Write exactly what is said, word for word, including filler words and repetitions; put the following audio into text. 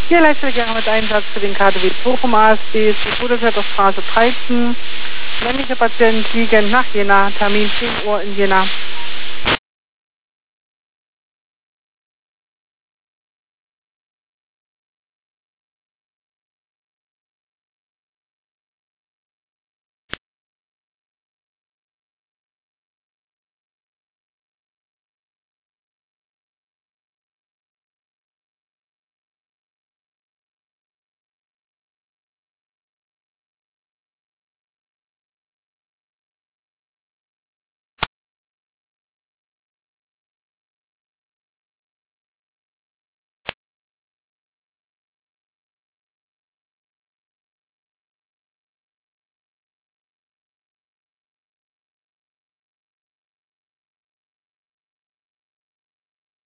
Hier leistet gerne mit Einsatz für den K D W Bochum A S D, Todeswerter Straße dreizehn. Männliche Patienten liegen nach Jena, Termin zehn Uhr in Jena.